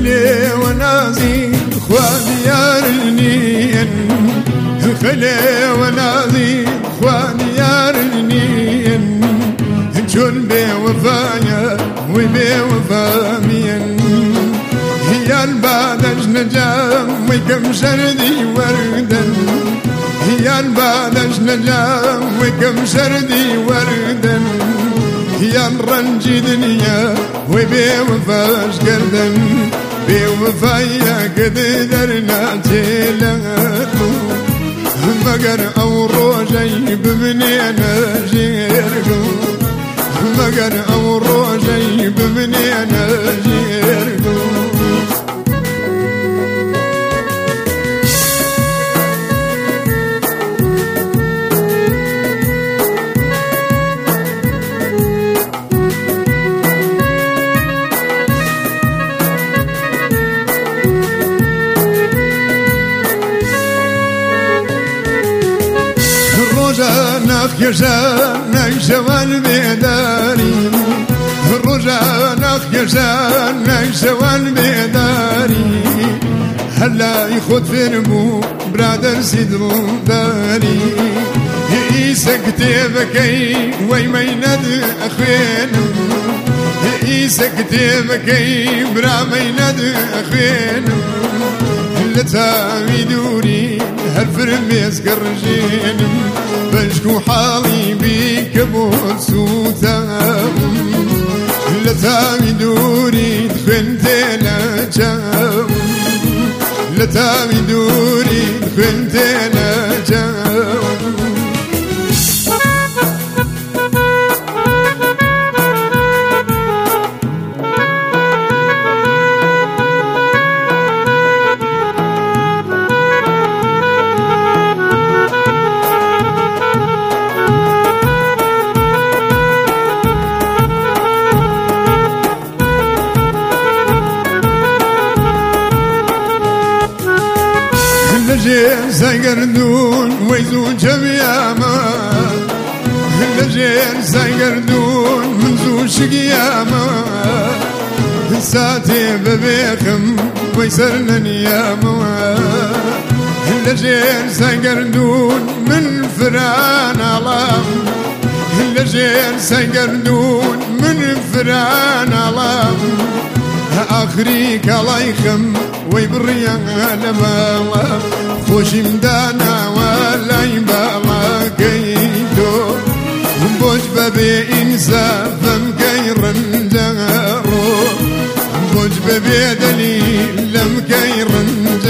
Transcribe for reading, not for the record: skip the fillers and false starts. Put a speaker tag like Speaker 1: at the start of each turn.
Speaker 1: خلي ونازي خواني يارنين خلي ونازي خواني يارنين جون بوفايا وبوفامين هي البادج نجام وكم شردي وردا هي البادج نجام وكم شردي وردا هي الرنجي دنيا وبوفاش قردن بوفايا قد درنا تيلاتو مقر او روجي بمنينا جيركو مقر او روجي بمنينا جيركو يجانا جوان بيداري رجانا يجانا جوان بيداري هلا يخد في نمو برادر سيد داري يسكتي بكي ويميند أخوين يسكتي بكي برا ميند أخوين لتاوي دوري هالفرميس قرجين بشكو حالي بيك بوسوتام لتاوي دوري دخنتي لجام لتاوي دوري دخنتي لجام لجين سيقردون ويزو جمياما لجين سيقردون منزو شقياما ساتي ببيخم ويسرنا نياما لجين سيقردون من فران علام لجين سيقردون من فران علام آخريك الله يخم ويبريا لما خوش مدانا ولا يبالا كيدو بوش بابي إنسا فم كيرن جارو بوش بابي دليل لم كيرن